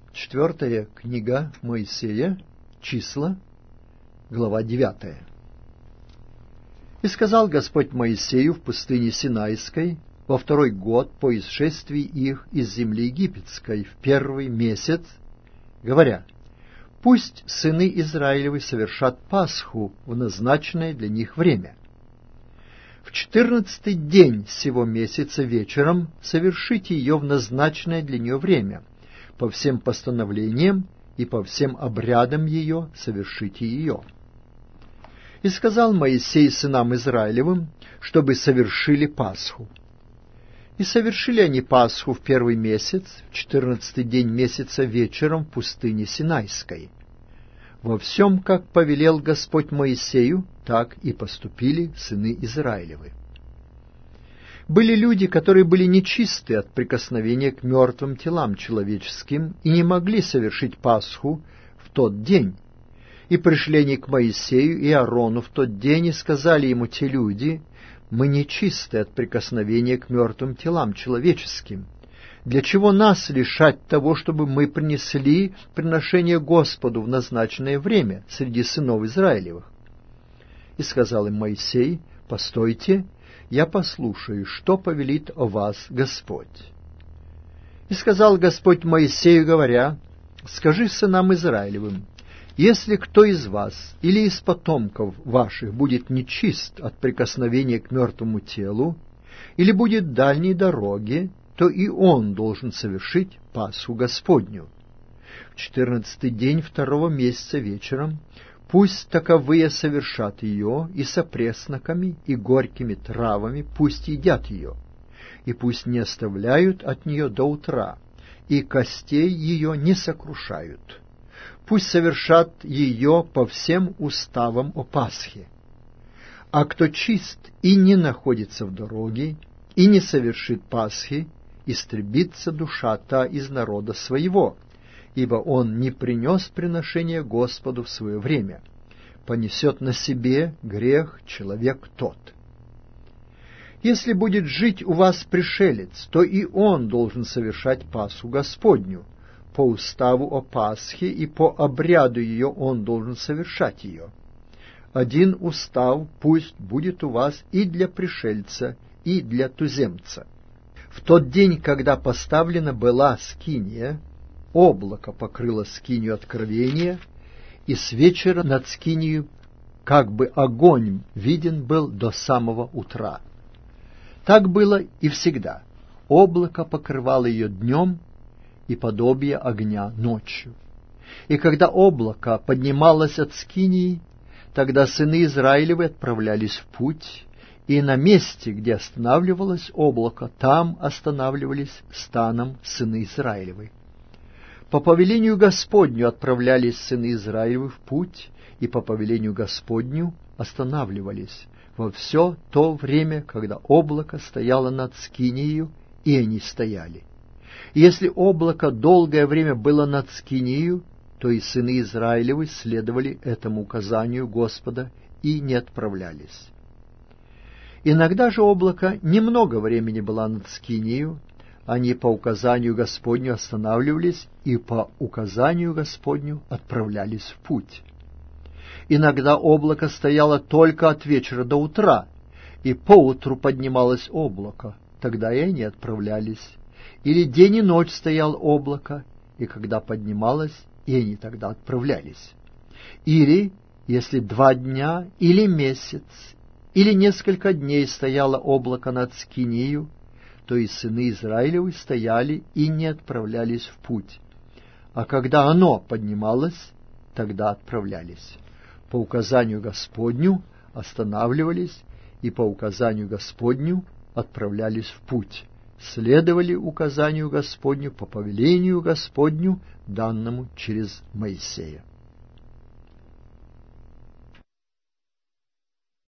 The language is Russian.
Четвертая книга Моисея, Числа, глава 9. «И сказал Господь Моисею в пустыне Синайской во 2-й год по исшествии их из земли египетской в 1-й месяц, говоря: пусть сыны Израилевы совершат Пасху в назначенное для них время. В 14-й день сего месяца вечером совершите ее в назначенное для нее время, по всем постановлениям и по всем обрядам ее совершите ее. И сказал Моисей сынам Израилевым, чтобы совершили Пасху. И совершили они Пасху в 1-й месяц, в 14-й день месяца вечером в пустыне Синайской. Во всем, как повелел Господь Моисею, так и поступили сыны Израилевы. Были люди, которые были нечисты от прикосновения к мертвым телам человеческим и не могли совершить Пасху в тот день. И пришли они к Моисею и Аарону в тот день и сказали ему те люди: мы нечисты от прикосновения к мертвым телам человеческим. Для чего нас лишать того, чтобы мы принесли приношение Господу в назначенное время среди сынов Израилевых? И сказал им Моисей: постойте, я послушаю, что повелит о вас Господь. И сказал Господь Моисею, говоря: скажи сынам Израилевым: если кто из вас или из потомков ваших будет нечист от прикосновения к мертвому телу, или будет в дальней дороге, то и он должен совершить Пасху Господню. В 14-й день 2-го месяца вечером пусть таковые совершат ее, и с опресноками, и горькими травами пусть едят ее, и пусть не оставляют от нее до утра, и костей ее не сокрушают. Пусть совершат ее по всем уставам о Пасхе. А кто чист и не находится в дороге, и не совершит Пасхи, истребится душа та из народа своего, ибо он не принес приношение Господу в свое время. Понесет на себе грех человек тот. Если будет жить у вас пришелец, то и он должен совершать Пасху Господню. По уставу о Пасхе и по обряду ее он должен совершать ее. Один устав пусть будет у вас и для пришельца, и для туземца. В тот день, когда поставлена была скиния, облако покрыло скинию откровения, и с вечера над скинию как бы огонь виден был до самого утра. Так было и всегда. Облако покрывало ее днем, и подобие огня ночью. И когда облако поднималось от скинии, тогда сыны Израилевы отправлялись в путь, и на месте, где останавливалось облако, там останавливались станом сыны Израилевы. По повелению Господню отправлялись сыны Израилевы в путь, и по повелению Господню останавливались во все то время, когда облако стояло над скинией, и они стояли. И если облако долгое время было над скинию, то и сыны Израилевы следовали этому указанию Господа и не отправлялись. Иногда же облако немного времени было над скинию, они по указанию Господню останавливались и по указанию Господню отправлялись в путь. Иногда облако стояло только от вечера до утра, и поутру поднималось облако, тогда и они отправлялись. Или день и ночь стоял облако, и когда поднималось, и они тогда отправлялись. Или, если 2 дня, или месяц, или несколько дней стояло облако над скинию, то и сыны Израилевы стояли и не отправлялись в путь. А когда оно поднималось, тогда отправлялись. По указанию Господню останавливались, и по указанию Господню отправлялись в путь. Следовали указанию Господню по повелению Господню, данному через Моисея.